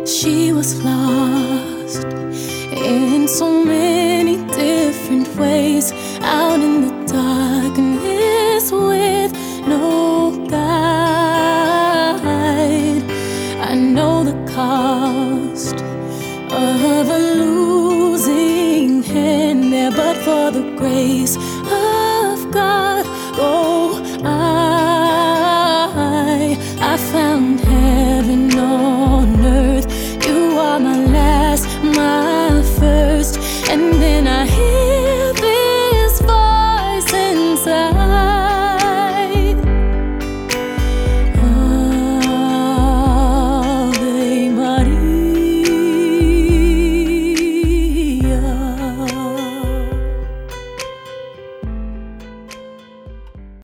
She was lost in so many different ways, out in the darkness with no guide. I know the cost of a losing hand there, but for the grace